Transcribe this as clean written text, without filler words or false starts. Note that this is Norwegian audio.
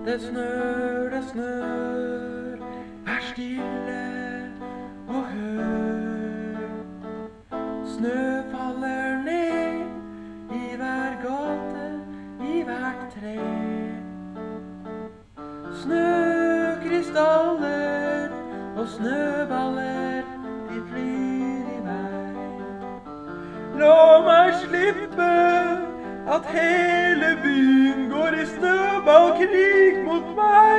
Det snør, vær stille og hør. Snø faller ned i hver gate, i hvert tre. Snøkrystaller og snøballer, de flyr i vei. La meg slippe at hele byen går i snøballkrig mot meg.